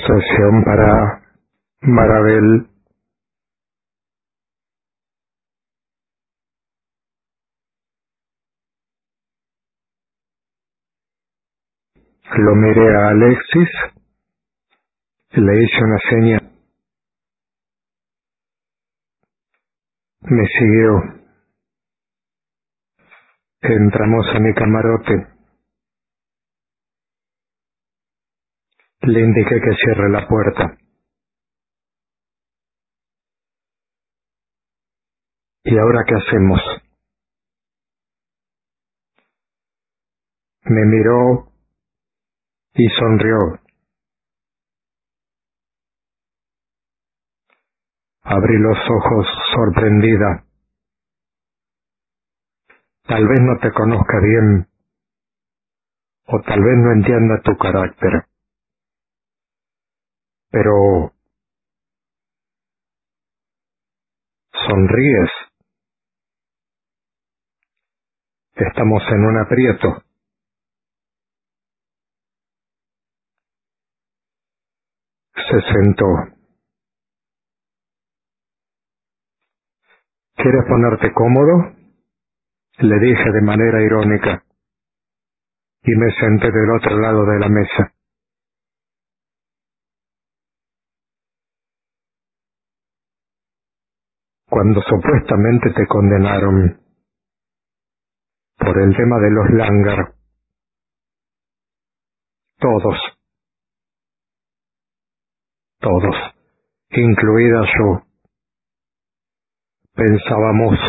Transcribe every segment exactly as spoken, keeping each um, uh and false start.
Sesión para Marabel. Lo miré a Alexis, le hice una seña. Me siguió. Entramos a mi camarote. Le indiqué que cierre la puerta. ¿Y ahora qué hacemos? Me miró y sonrió. Abrí los ojos sorprendida. Tal vez no te conozca bien, o tal vez no entienda tu carácter. Pero sonríes. Estamos en un aprieto. Se sentó. ¿Quieres ponerte cómodo? Le dije de manera irónica. Y me senté del otro lado de la mesa. Cuando supuestamente te condenaron por el tema de los Langar, todos, todos, incluida yo, pensábamos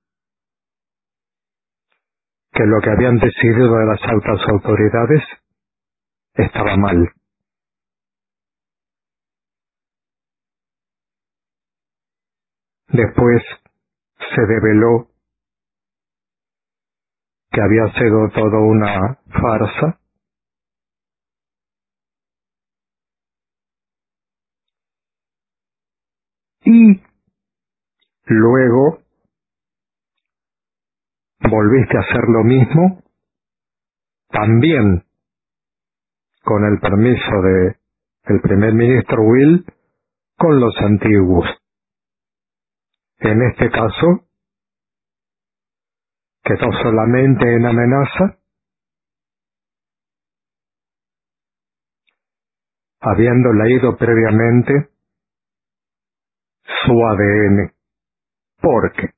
que lo que habían decidido las altas autoridades estaba mal. Después se develó que había sido todo una farsa. Y luego volviste a hacer lo mismo, también con el permiso de el primer ministro Will, con los antiguos. En este caso, quedó solamente en amenaza, habiendo leído previamente su A D N. Porque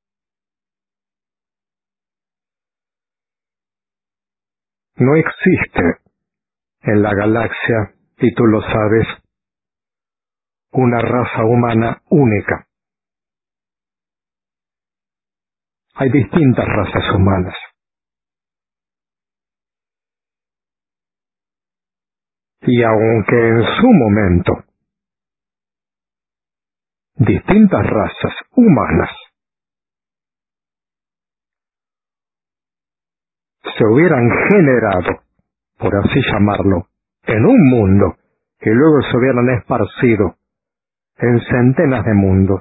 no existe en la galaxia, y tú lo sabes, una raza humana única. Hay distintas razas humanas. Y aunque en su momento distintas razas humanas se hubieran generado, por así llamarlo, en un mundo y luego se hubieran esparcido en centenas de mundos,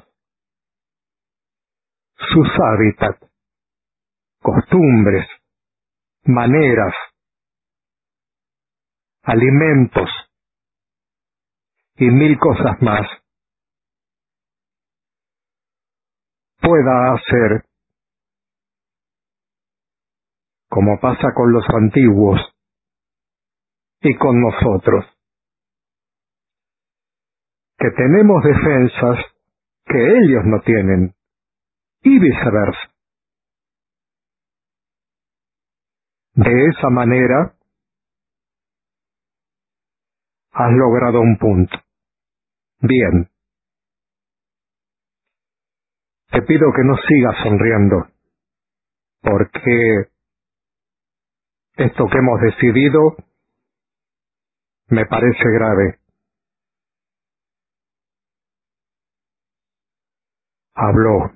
sus hábitats, costumbres, maneras, alimentos y mil cosas más, pueda hacer, como pasa con los antiguos y con nosotros, que tenemos defensas que ellos no tienen, y viceversa. De esa manera, has logrado un punto. Bien. Te pido que no sigas sonriendo, porque esto que hemos decidido me parece grave. Habló.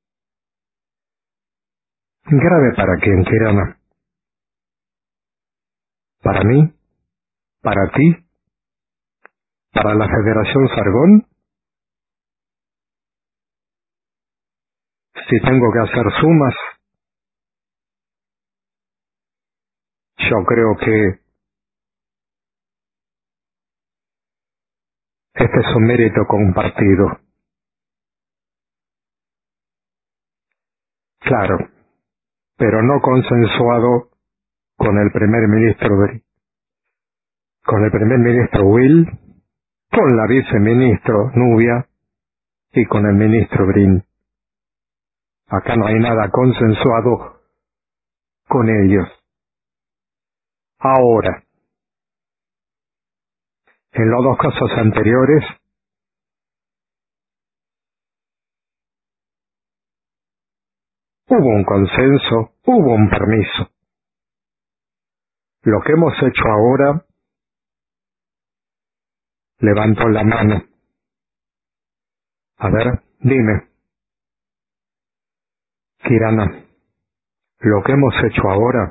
Grave para quien quiera. Para mí, para ti, para la Federación Sargón. Si tengo que hacer sumas, yo creo que es un mérito compartido. Claro, pero no consensuado con el primer ministro Brin, con el primer ministro Will, con la viceministro Nubia y con el ministro Brin. Acá no hay nada consensuado con ellos. Ahora, en los dos casos anteriores, hubo un consenso, hubo un permiso. Lo que hemos hecho ahora, levanto la mano. A ver, dime, Kirana, lo que hemos hecho ahora,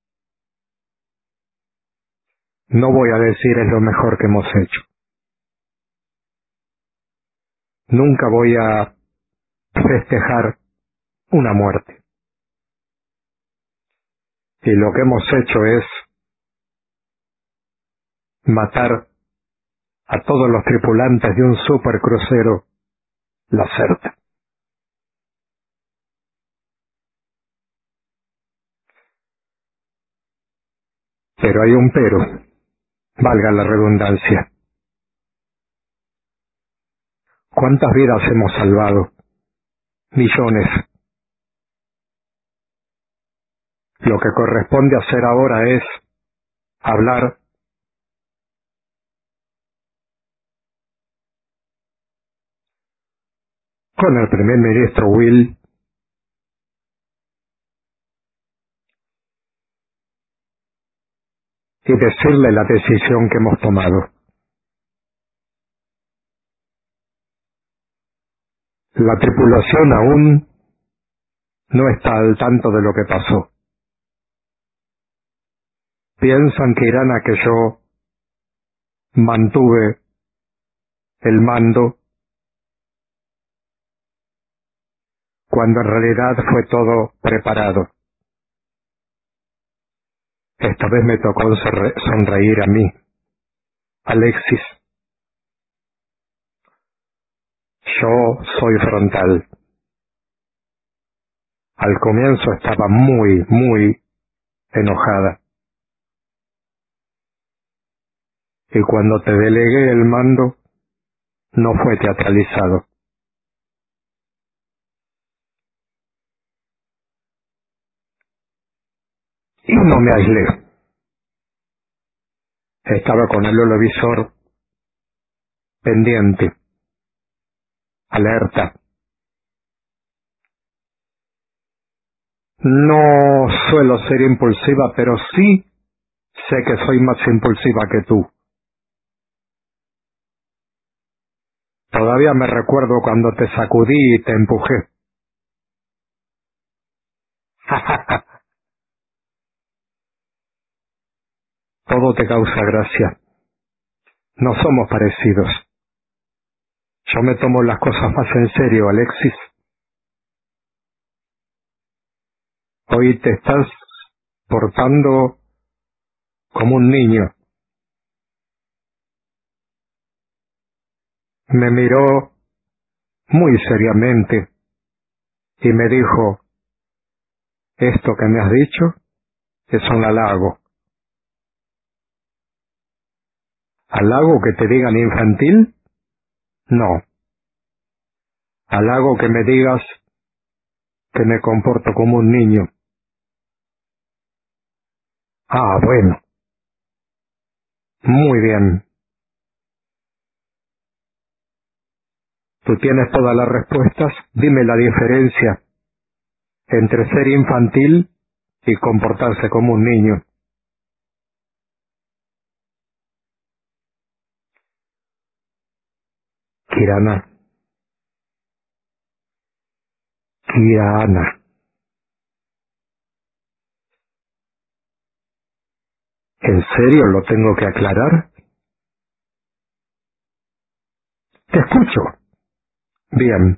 no voy a decir es lo mejor que hemos hecho. Nunca voy a festejar una muerte. Y lo que hemos hecho es matar a todos los tripulantes de un supercrucero Lacerta. Pero hay un pero, valga la redundancia. ¿Cuántas vidas hemos salvado? Millones. Lo que corresponde hacer ahora es hablar con el primer ministro Will y decirle la decisión que hemos tomado. La tripulación aún no está al tanto de lo que pasó. Piensan que irán a que yo mantuve el mando cuando en realidad fue todo preparado. Esta vez me tocó sonre- sonreír a mí. Alexis, yo soy frontal. Al comienzo estaba muy, muy enojada. Y cuando te delegué el mando, no fue teatralizado. Y no me aislé. Estaba con el holovisor pendiente, alerta. No suelo ser impulsiva, pero sí sé que soy más impulsiva que tú. Todavía me recuerdo cuando te sacudí y te empujé. Todo te causa gracia. No somos parecidos. Yo me tomo las cosas más en serio, Alexis. Hoy te estás portando como un niño. Me miró muy seriamente y me dijo, esto que me has dicho es un halago. ¿Halago que te digan infantil? No. Halago que me digas que me comporto como un niño. Ah, bueno. Muy bien. Tú tienes todas las respuestas. Dime la diferencia entre ser infantil y comportarse como un niño. Kirana. Kirana. ¿En serio lo tengo que aclarar? Te escucho. Bien.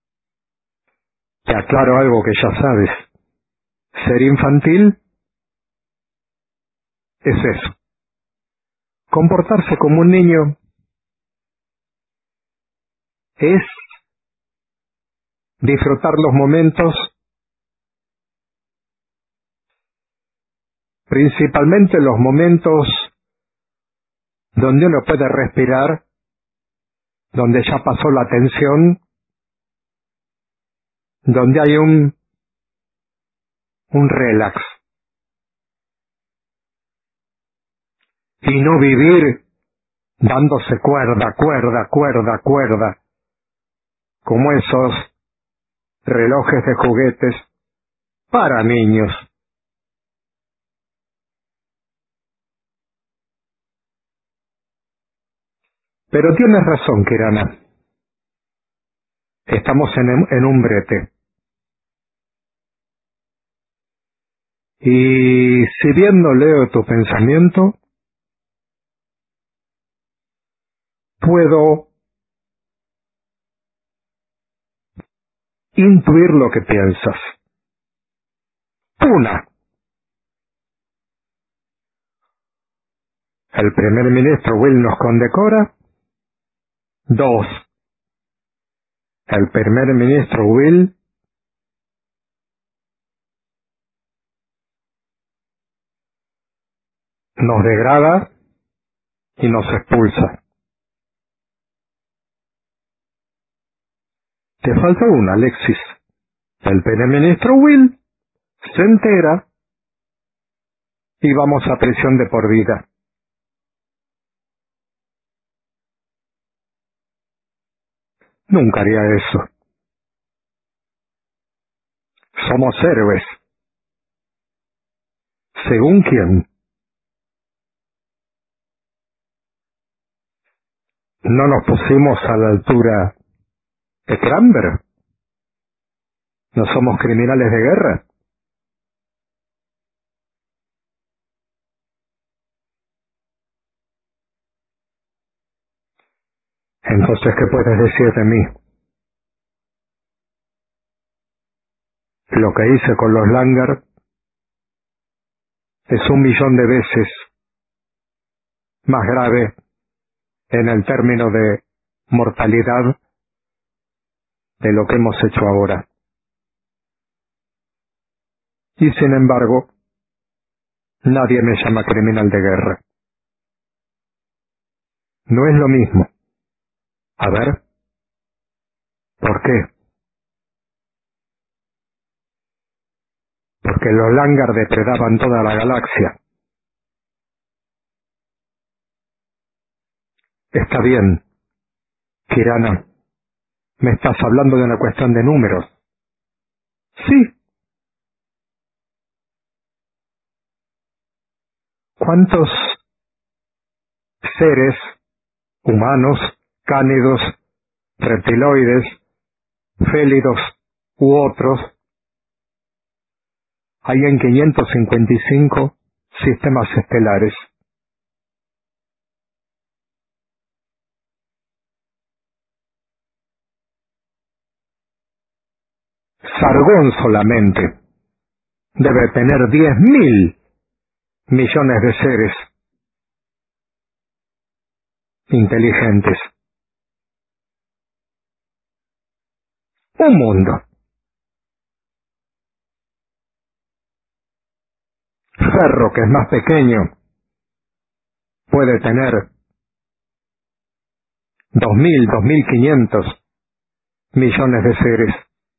Te aclaro algo que ya sabes. Ser infantil es eso. Comportarse como un niño es disfrutar los momentos, principalmente los momentos donde uno puede respirar, donde ya pasó la tensión, donde hay un, un relax. Y no vivir dándose cuerda, cuerda, cuerda, cuerda, como esos relojes de juguetes para niños. Pero tienes razón, Kirana. Estamos en, en un brete. Y si bien no leo tu pensamiento, puedo intuir lo que piensas. Una, el primer ministro Will nos condecora. Dos, el primer ministro Will nos degrada y nos expulsa. Te falta una, Alexis. El primer ministro Will se entera y vamos a prisión de por vida. Nunca haría eso. Somos héroes. ¿Según quién? ¿No nos pusimos a la altura de Cranber? ¿No somos criminales de guerra? Entonces, ¿qué puedes decir de mí? Lo que hice con los Langer es un millón de veces más grave en el término de mortalidad de lo que hemos hecho ahora. Y sin embargo, nadie me llama criminal de guerra. No es lo mismo. A ver, ¿por qué? Porque los Langer depredaban toda la galaxia. Está bien, Kirana, me estás hablando de una cuestión de números. Sí. ¿Cuántos seres humanos, cánidos, reptiloides, félidos u otros hay en quinientos cincuenta y cinco sistemas estelares? Sargón solamente debe tener diez mil millones de seres inteligentes. Un mundo. Ferro, que es más pequeño, puede tener dos mil, dos mil quinientos millones de seres.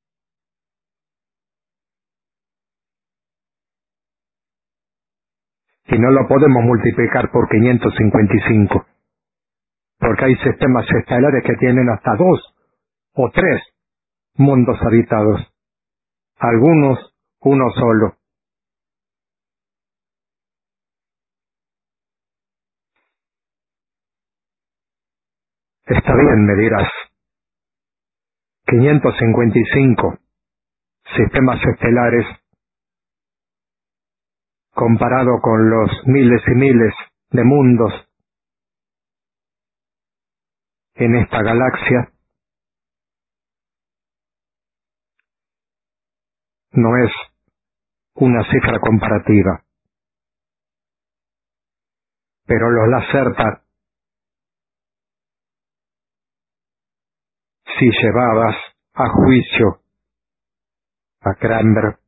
Y no lo podemos multiplicar por quinientos cincuenta y cinco, porque hay sistemas estelares que tienen hasta dos o tres mundos habitados, algunos uno solo. Está bien, me dirás. quinientos cincuenta y cinco sistemas estelares comparado con los miles y miles de mundos en esta galaxia, no es una cifra comparativa. Pero los Lacerta si llevabas a juicio a Cranber,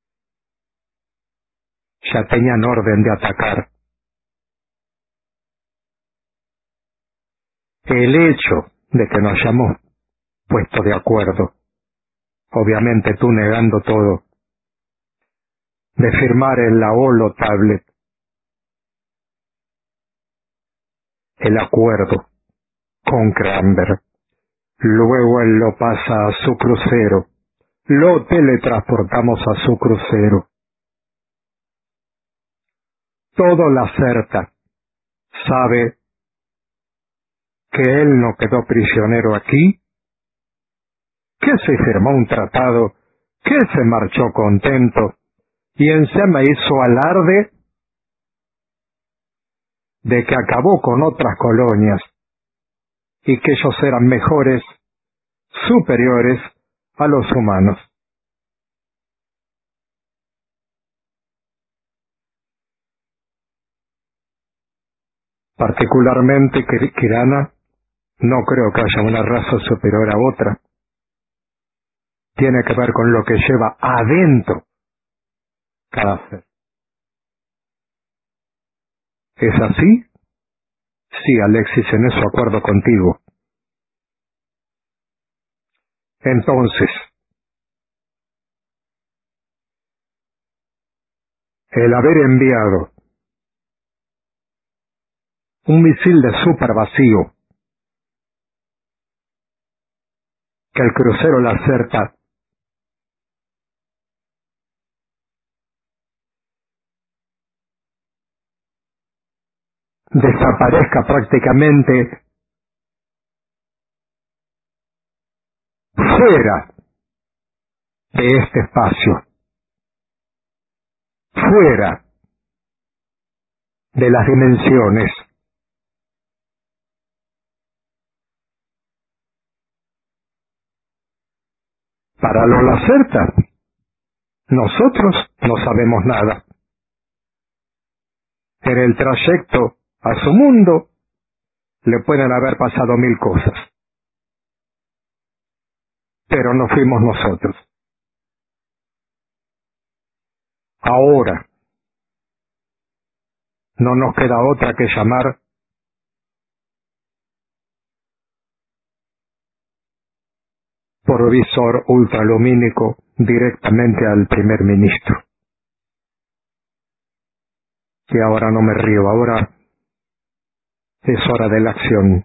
ya tenían orden de atacar. El hecho de que nos hayamos puesto de acuerdo, obviamente tú negando todo, de firmar en la Holo Tablet el acuerdo con Cranber, luego él lo pasa a su crucero, lo teletransportamos a su crucero. Todo la Certa sabe que él no quedó prisionero aquí, que se firmó un tratado, que se marchó contento, y encima hizo alarde de que acabó con otras colonias, y que ellos eran mejores, superiores a los humanos. Particularmente Kirana, no creo que haya una raza superior a otra. Tiene que ver con lo que lleva adentro cada ser. ¿Es así? Sí, Alexis, en eso acuerdo contigo. Entonces, el haber enviado un misil de super vacío que el crucero La Certa desaparezca prácticamente fuera de este espacio, fuera de las dimensiones. Para lo La Certa, nosotros no sabemos nada. En el trayecto a su mundo le pueden haber pasado mil cosas, pero no fuimos nosotros. Ahora, no nos queda otra que llamar por visor ultralumínico directamente al primer ministro. Y ahora no me río, ahora es hora de la acción.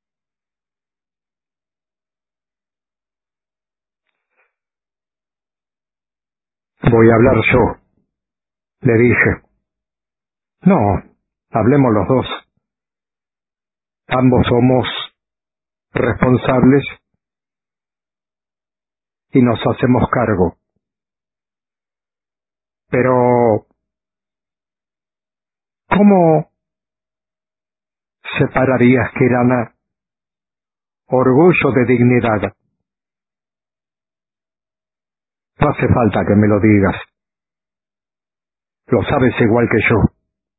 Voy a hablar yo, le dije. No, hablemos los dos. Ambos somos responsables y nos hacemos cargo. Pero, ¿cómo separarías, Kirana, orgullo de dignidad? No hace falta que me lo digas. Lo sabes igual que yo.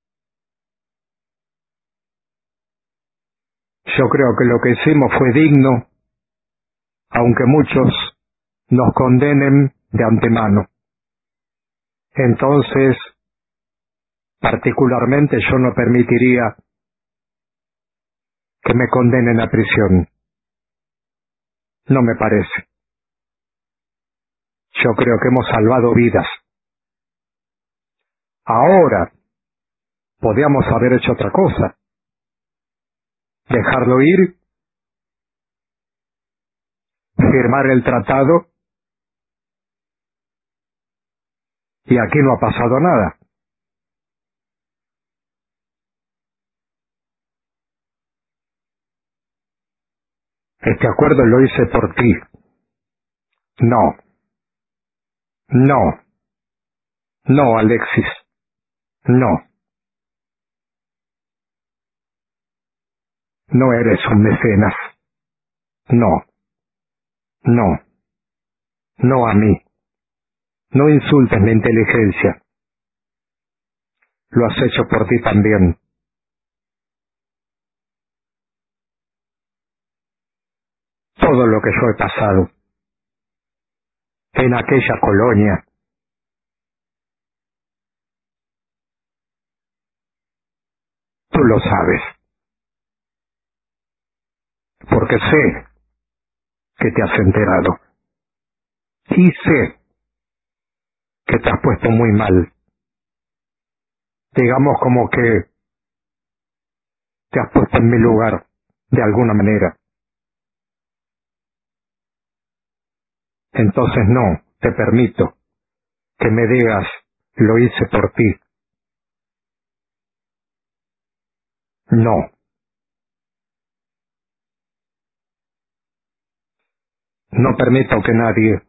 Yo creo que lo que hicimos fue digno, aunque muchos nos condenen de antemano. Entonces, particularmente yo no permitiría que me condenen a prisión. No me parece. Yo creo que hemos salvado vidas. Ahora, podíamos haber hecho otra cosa. Dejarlo ir, firmar el tratado, y aquí no ha pasado nada. Este acuerdo lo hice por ti. No, no, no, Alexis, no. No eres un mecenas. No, no, no a mí. No insultes mi inteligencia. Lo has hecho por ti también. todo lo que yo he pasado en aquella colonia. Tú lo sabes, porque sé que te has enterado y sé que te has puesto muy mal. Digamos como que te has puesto en mi lugar de alguna manera. Entonces no te permito que me digas lo hice por ti. No. No permito que nadie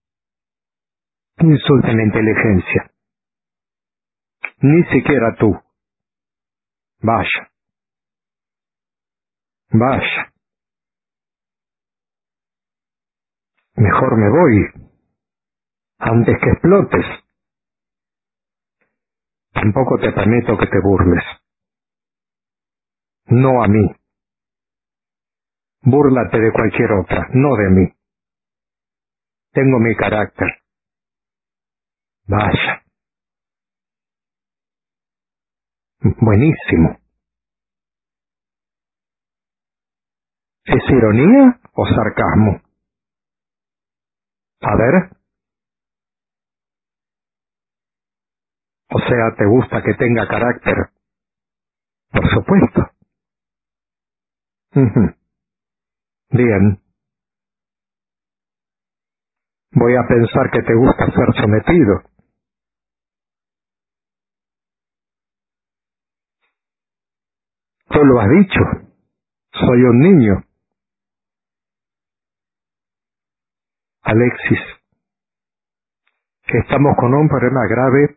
insulte mi inteligencia. Ni siquiera tú. Vaya. Vaya. Mejor me voy antes que explotes. Tampoco te permito que te burles. No a mí. Búrlate de cualquier otra, no de mí. Tengo mi carácter. Vaya. Buenísimo. ¿Es ironía o sarcasmo? A ver. O sea, ¿te gusta que tenga carácter? Por supuesto. Ujú. Bien. Voy a pensar que te gusta ser sometido. Tú lo has dicho. Soy un niño. Alexis, que estamos con un problema grave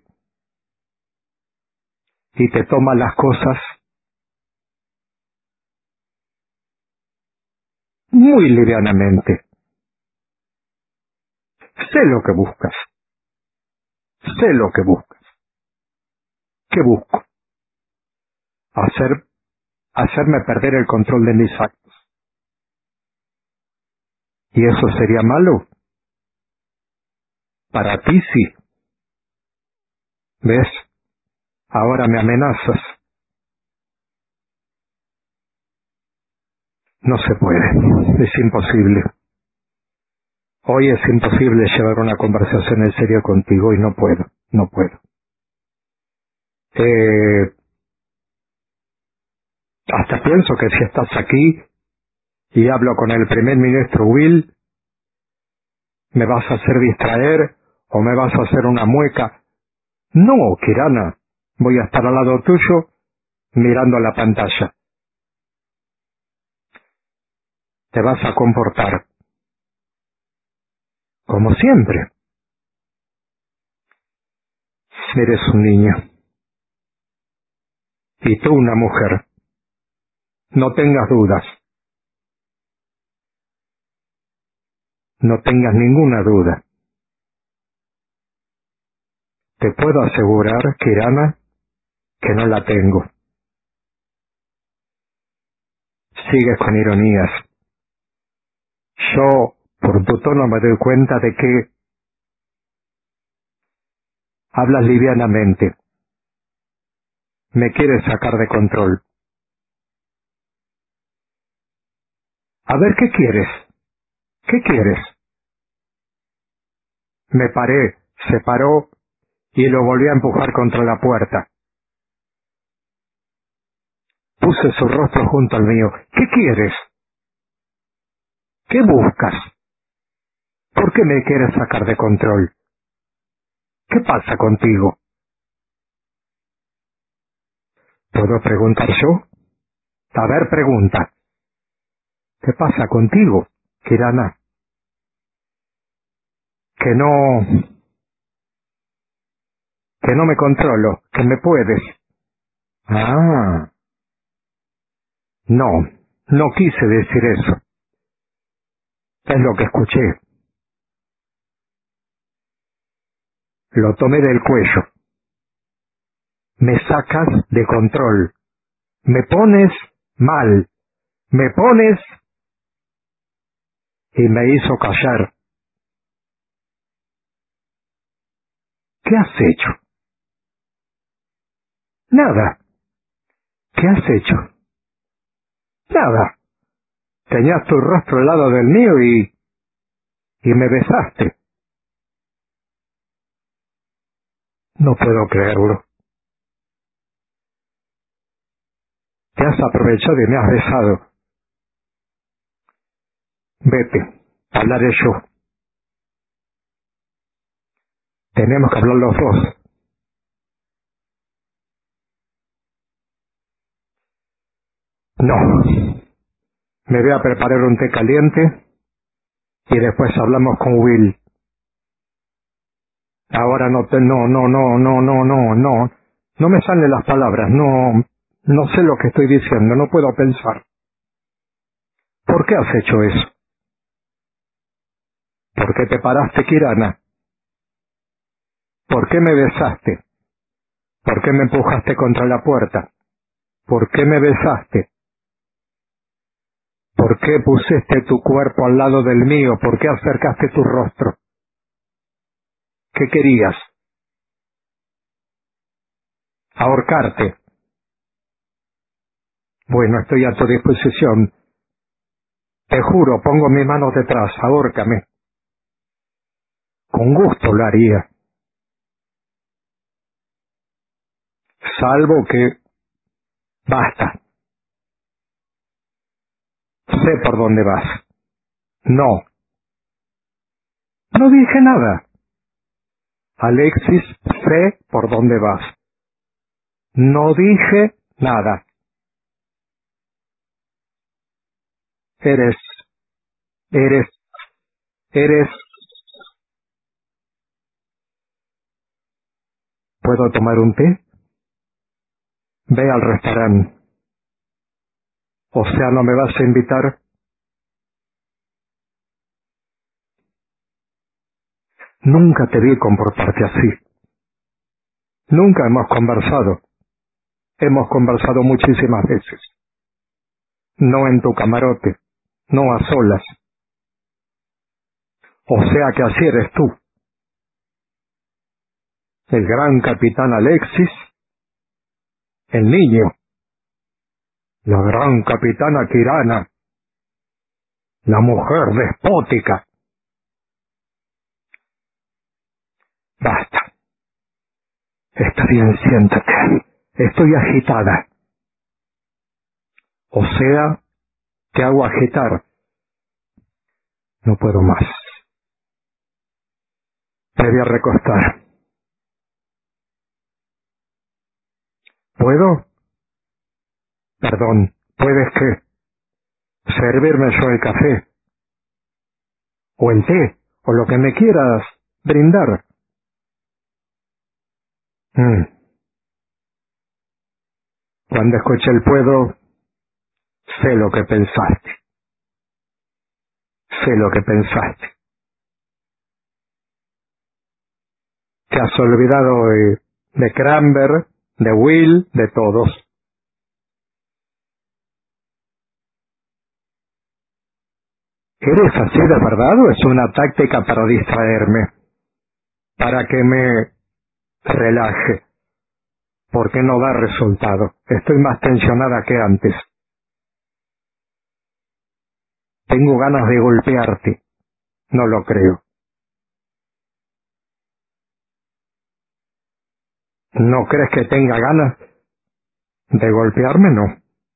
y te tomas las cosas muy livianamente. Sé lo que buscas. Sé lo que buscas. ¿Qué busco? Hacer, hacerme perder el control de mis actos. ¿Y eso sería malo? Para ti sí. ¿Ves? Ahora me amenazas. No se puede. Es imposible. Hoy es imposible llevar una conversación en serio contigo y no puedo. No puedo. Eh, hasta pienso que si estás aquí y hablo con el primer ministro Will, me vas a hacer distraer o me vas a hacer una mueca. No, Kirana, voy a estar al lado tuyo mirando la pantalla. Te vas a comportar como siempre. Eres un niño. Y tú una mujer. No tengas dudas. No tengas ninguna duda. Te puedo asegurar, Kirana, que no la tengo. Sigues con ironías. Yo, por tu tono, me doy cuenta de que hablas livianamente. Me quieres sacar de control. A ver, ¿qué quieres? ¿Qué quieres? Me paré, se paró y lo volví a empujar contra la puerta. Puse su rostro junto al mío. ¿Qué quieres? ¿Qué buscas? ¿Por qué me quieres sacar de control? ¿Qué pasa contigo? ¿Puedo preguntar yo? A ver, pregunta. ¿Qué pasa contigo, Kirana? Que no... que no me controlo, que me puedes. Ah, no, no quise decir eso. Es lo que escuché. Lo tomé del cuello. Me sacas de control. Me pones mal. Me pones... y me hizo callar. ¿Qué has hecho? Nada. ¿Qué has hecho? Nada. Tenías tu rostro al lado del mío y... y me besaste. No puedo creerlo. Te has aprovechado y me has besado. Vete, hablaré yo. Tenemos que hablar los dos. No. Me voy a preparar un té caliente y después hablamos con Will. Ahora no te... no, no, no, no, no, no, no. No me salen las palabras, no... no sé lo que estoy diciendo, no puedo pensar. ¿Por qué has hecho eso? ¿Por qué te paraste, Kirana? ¿Por qué me besaste? ¿Por qué me empujaste contra la puerta? ¿Por qué me besaste? ¿Por qué pusiste tu cuerpo al lado del mío? ¿Por qué acercaste tu rostro? ¿Qué querías? Ahorcarte. Bueno, estoy a tu disposición. Te juro, pongo mi mano detrás, ahórcame. Con gusto lo haría. Salvo que... Basta. Sé por dónde vas. No. No dije nada. Alexis, sé por dónde vas. No dije nada. Eres... Eres... Eres... ¿Puedo tomar un té? Ve al restaurante. O sea, ¿no me vas a invitar? Nunca te vi comportarte así. Nunca hemos conversado. Hemos conversado muchísimas veces. No en tu camarote. No a solas. O sea que así eres tú. El gran capitán Alexis. El niño. La gran capitana Kirana. La mujer despótica. Basta. Está bien, siéntate. Estoy agitada. O sea, ¿qué hago agitar? No puedo más. Me voy a recostar. ¿Puedo? Perdón, ¿puedes qué? Servirme yo el café. O el té. O lo que me quieras brindar. Mm. Cuando escuché el puedo, sé lo que pensaste. Sé lo que pensaste. Te has olvidado de, de Cranber, de Will, de todos. ¿Eres así de verdad o es una táctica para distraerme? Para que me relaje. Porque no da resultado. Estoy más tensionada que antes. Tengo ganas de golpearte. No lo creo. ¿No crees que tenga ganas de golpearme? No.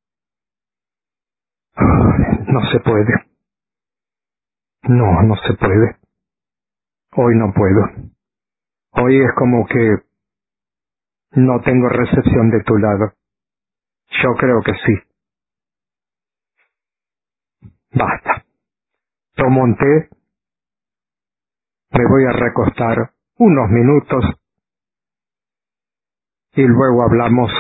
No se puede. No, no se puede. Hoy no puedo. Hoy es como que no tengo recepción de tu lado. Yo creo que sí. Basta. Tomo un té, me voy a recostar unos minutos y luego hablamos.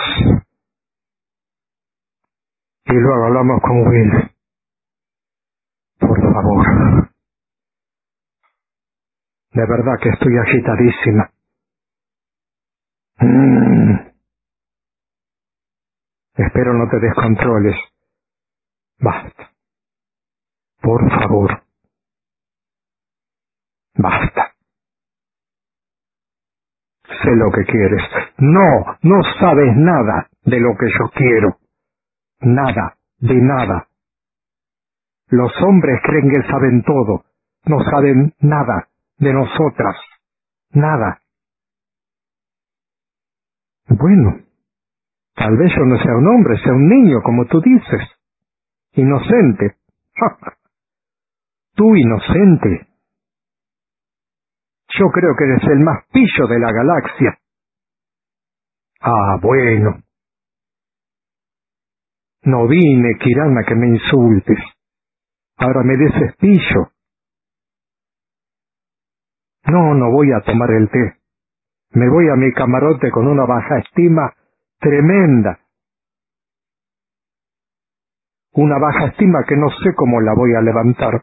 Y luego hablamos con Will. Por favor. De verdad que estoy agitadísima. Mm. Espero no te descontroles. Basta. Por favor. Sé lo que quieres. No, no sabes nada de lo que yo quiero. Nada, de nada. Los hombres creen que saben todo. No saben nada de nosotras. Nada. Bueno, tal vez yo no sea un hombre, sea un niño, como tú dices. Inocente. Tú inocente. Yo creo que eres el más pillo de la galaxia. Ah, bueno. No vine, Kirana, que me insultes. Ahora me dices pillo. No, no voy a tomar el té. Me voy a mi camarote con una baja estima tremenda. Una baja estima que no sé cómo la voy a levantar.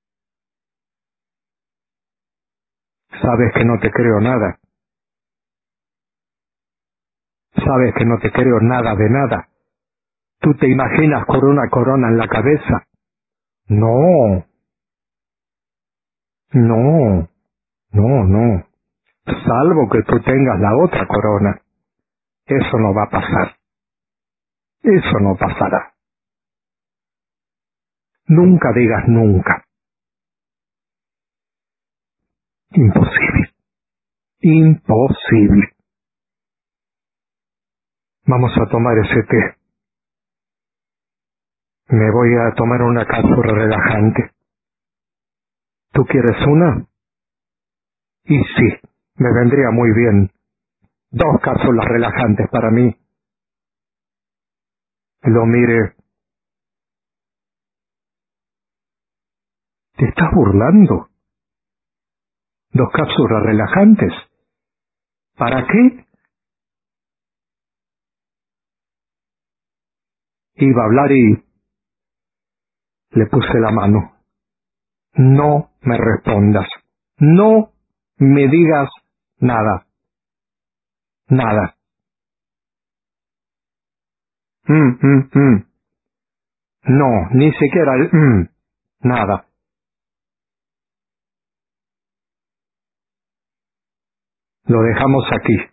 Sabes que no te creo nada. Sabes que no te creo nada de nada. ¿Tú te imaginas con una corona en la cabeza? No, no, no, no. Salvo que tú tengas la otra corona. Eso no va a pasar. Eso no pasará. Nunca digas nunca. Imposible. Imposible. Vamos a tomar ese té. Me voy a tomar una cápsula relajante. ¿Tú quieres una? Y sí, me vendría muy bien. Dos cápsulas relajantes para mí. Lo mire. ¿Te estás burlando? ¿Dos cápsulas relajantes? ¿Para qué? Iba a hablar y le puse la mano. No me respondas. No me digas nada. Nada. Mm, mm, mm. No, ni siquiera el mm. Nada. Lo dejamos aquí.